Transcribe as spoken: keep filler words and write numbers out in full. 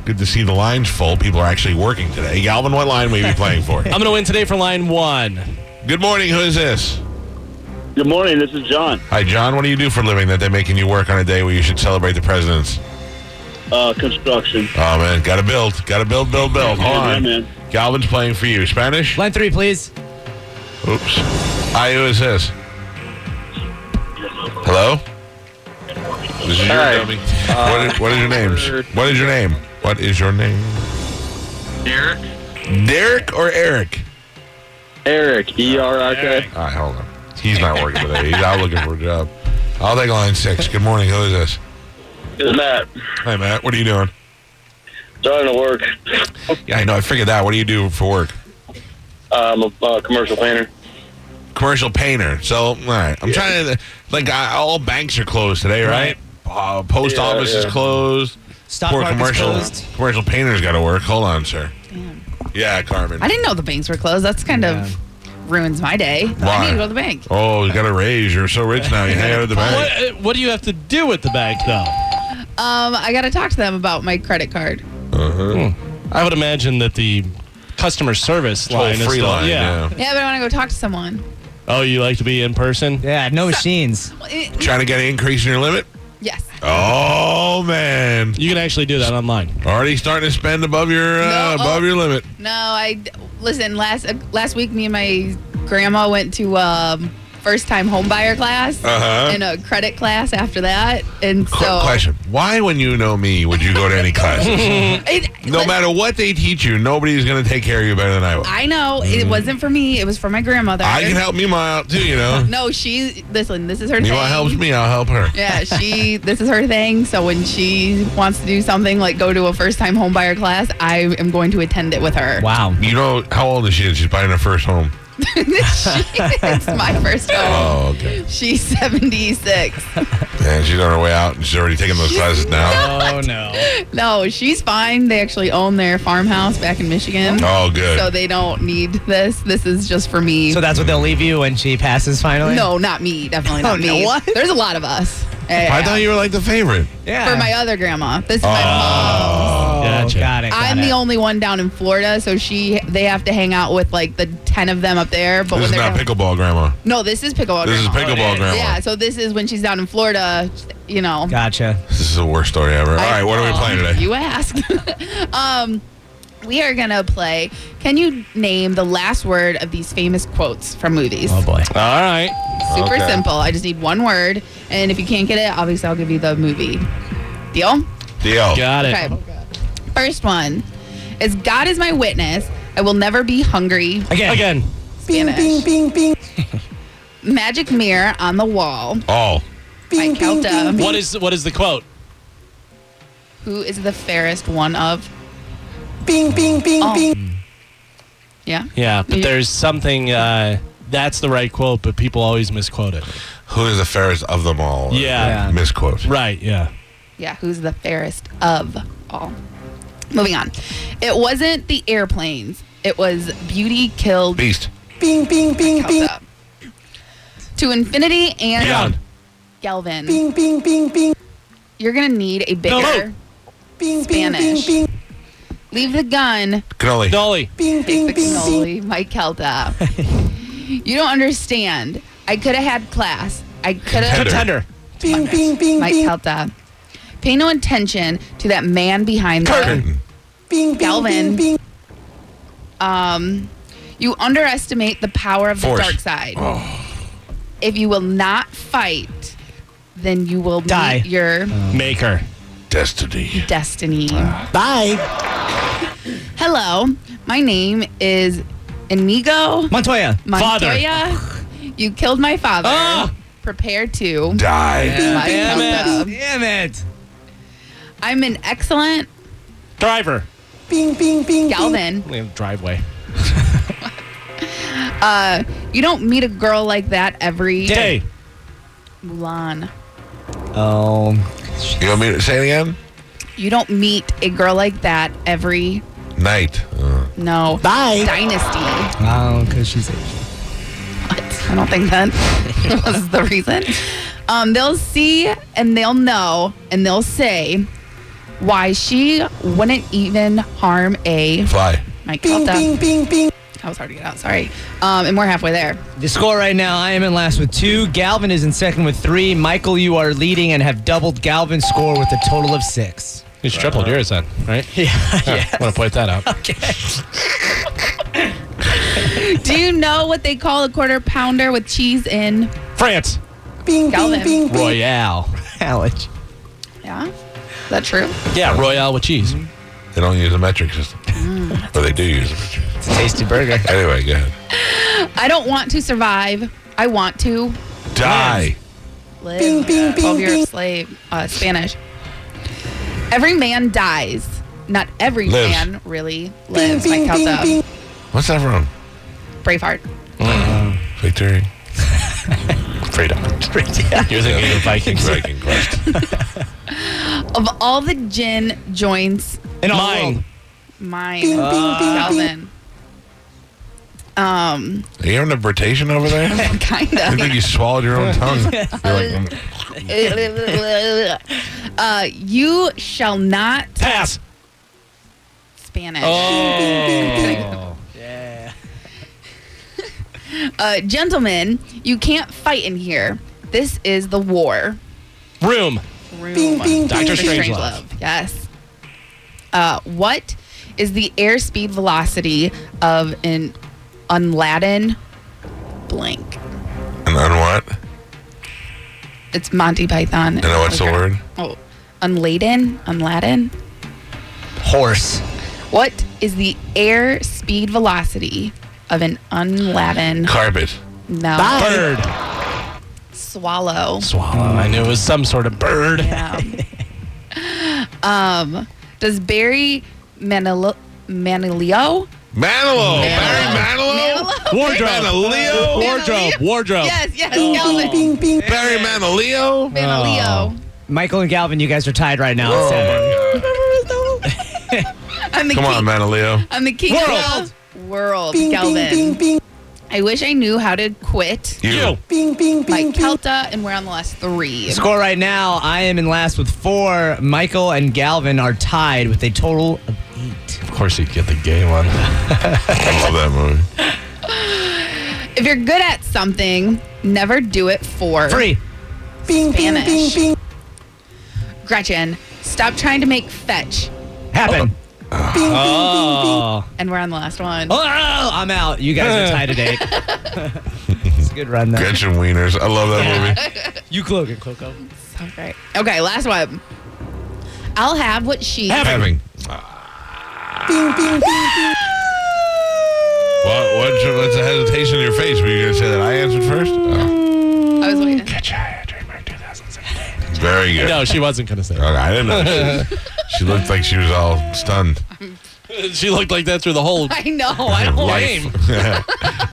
Good to see the lines full. People are actually working today. Galvin, what line will you be playing for? I'm going to win today for line one. Good morning. Who is this? Good morning. This is John. Hi, John. What do you do for a living that they're making you work on a day where you should celebrate the presidents? Uh, construction. Oh, man. Got to build. Got to build, build, build. Hold Yeah, on. man. Galvin's playing for you. Spanish? Line three, please. Oops. Hi, who is this? Hello? This is your Hi. dummy. What is, what is your name? What is your name? What is your name? Derek. Derek or Eric? Eric. E R R K. All right, hold on. He's not working today. He's out looking for a job. I'll take line six. Good morning. Who is this? It's Matt. Hi, Matt. What are you doing? Trying to work. Yeah, I know. I figured that. What do you do for work? I'm a uh, commercial painter. Commercial painter. So, all right. I'm Yeah. trying to, like, I, all banks are closed today, right? Uh, post Yeah, office is yeah. closed. Stock Poor market's commercial closed. commercial painter's got to work. Hold on, sir. Damn. Yeah, Carmen. I didn't know the banks were closed. That's kind of ruins my day. Why? I need to go to the bank. Oh, you got a raise. You're so rich now. You hang out at the bank. What, uh, what do you have to do with the bank, though? Um, I got to talk to them about my credit card. Uh-huh. I would imagine that the customer service Toll line is free still, line, yeah. yeah. Yeah, but I want to go talk to someone. Oh, you like to be in person? Yeah, no machines. Eh, Trying to get an increase in your limit? Yes. Oh, man. You can actually do that online. Already starting to spend above your uh, No, above oh. your limit. No, I listen. Last uh, last week, me and my grandma went to um, first time home buyer class Uh-huh. and a credit class after that, and Qu- so question. Why, when you know me, would you go to any classes? It, No listen, matter what they teach you, nobody's going to take care of you better than I will. I know it wasn't for me. It was for my grandmother. I can help Mima out, too, you know. No, she listen. This is her thing. Mima helps me, I'll help her. Yeah, she. This is her thing. So when she wants to do something like go to a first time home buyer class, I am going to attend it with her. Wow. You know, how old is she? She's buying her first home. she, it's my first home. Oh, okay. She's seventy-six. And she's on her way out, and she's already taking those classes now. Oh, no. No, she's fine. They actually own their farmhouse back in Michigan. Oh, good. So they don't need this. This is just for me. So that's what they'll leave you when she passes finally? no, not me. Definitely not Oh, no, me. what? There's a lot of us. Yeah. I thought you were like the favorite. Yeah. For my other grandma. This is my Oh. mom. Oh, Gotcha. got it. Got I'm it. the only one down in Florida, so she they have to hang out with like the ten of them up there. But This is when they're not down- pickleball, Grandma. No, this is pickleball. This is grandma. pickleball, Grandma. Yeah, so this is when she's down in Florida. You know. Gotcha. This is the worst story ever. All right, what are we know. playing today? You ask. um, we are gonna play. Can you name the last word of these famous quotes from movies? Oh, boy. All right. Super Okay. simple. I just need one word, and if you can't get it, obviously I'll give you the movie. Deal? Deal. Got it. Okay. First one is God is my witness. I will never be hungry. Again. Again. Spanish. Magic mirror on the wall. All. By Kelta. What is what is the quote? Who is the fairest one of? Bing, bing, bing, Oh. bing. Yeah. Yeah, but Yeah. there's something. Uh, that's the right quote, but people always misquote it. Who is the fairest of them all? Yeah. Yeah. Misquote. Right. Yeah. Yeah, who's the fairest of all? Moving on. It wasn't the airplanes. It was beauty killed Beast. Bing, bing, bing, bing. Kelta. To infinity and Beyond. Galvin. Bing, bing, bing, bing. You're going to need a bigger No. Bing, bing, Spanish. bing, bing. Leave the gun. Cannoli. Dolly. Bing, Take bing, the bing, bing. cannoli. Mike Kelta. You don't understand. I could have had class. I could have. Contender. Contender. Bing, bing, bing, Mike bing. Kelta. Pay no attention to that man behind the Curtain. Bing, bing, Galvin. bing, bing. Um, you underestimate the power of the Force. dark side. If you will not fight, then you will Die. meet your Maker. Destiny. destiny. Bye. Hello, my name is Inigo Montoya. Montoya. You killed my father. Ah! Prepare to. Die. Mike Damn Kelta. Damn it. I'm an excellent Driver. Bing, bing, bing, bing. Galvin. We have driveway. Uh, you don't meet a girl like that every Day. Mulan. Oh. You want me to say it again? You don't meet a girl like that every Night. Uh, no Bye. dynasty. Oh, because she's Asian. What? I don't think that was the reason. Um, they'll see and they'll know and they'll say, why she wouldn't even harm a Fly. Mike Bing, Kelta. bing, bing, bing. That was hard to get out. Sorry. Um, and we're halfway there. The score right now, I am in last with two. Galvin is in second with three. Michael, you are leading and have doubled Galvin's score with a total of six. He's tripled yours then, right? Yeah, Yeah. I want to point that out. Do you know what they call a quarter pounder with cheese in? France. Bing, Galvin. bing, bing, bing. Royale. Alex. Yeah? Is that true? Yeah, Royale with cheese. They don't use a metric system. But they do use a metric. It's a tasty burger. Anyway, go ahead. I don't want to survive. I want to Die. live. Bing, bing, bing, twelve-year bing. slave. Uh, Spanish. Every man dies. Not every Lives. man really Bing, lives. bing, Mike bing, Kelta. bing. What's that from? Braveheart. Victory. Freedom. You're thinking of Vikings. Viking Quest. Of all the gin joints, In all the Mine. world. mine. Bing, bing, bing, bing. Calvin. Um, Are you having a birtation over there? kind I of. think you swallowed your own tongue. You're like, mm. uh, you shall not Pass. Spanish. Oh. Yeah. Uh, gentlemen, you can't fight in here. This is the war Room. room. Bing, bing, Doctor Doctor Strangelove. Strangelove. Yes. Uh, what is the airspeed velocity of an unladen blank? And then what? It's Monty Python. And then what's the word? Oh, unladen, unladen. Horse. What is the airspeed velocity of an unladen? Carpet. No. Bird. Swallow. Swallow. I knew it was some sort of bird. Yeah. um, does Barry Manilow, Manilio? Manilow. Manilow. Barry Manilow. Manilow? Wardrobe. Manilio. Wardrobe. Wardrobe. Yes, yes, Bing, Galvin. bing, bing. Barry Manilio. Manilio. Michael and Galvin, you guys are tied right now. at seven. Oh, my God. I'm the Come king. on, Manilio. I'm the king World. of the world, Bing, Galvin. bing, bing, bing. I wish I knew how to quit. You. Bing, bing, bing, Mike bing. Kelta, and we're on the last three. The score right now, I am in last with four. Michael and Galvin are tied with a total of eight. Of course, you'd get the gay one. I love that movie. If you're good at something, never do it for Free. Bing, bing, bing, Spanish. bing. Gretchen, stop trying to make fetch. Happen. Bing, bing, bing, bing. Oh. And we're on the last one. Oh, I'm out. You guys are tied at eight. It's a good run, though. Gretchen Wieners. I love that movie. You cloak it, Coco. So great. Okay, last one. I'll have what she. Having. Bing, bing, bing, bing. What? What's, your- what's the hesitation in your face? Were you going to say that I answered first? Oh. I was waiting. Very good. No, she wasn't going to say Okay, I didn't know. She, she looked like she was all stunned. that. She looked like that through the whole I know. I don't. Life.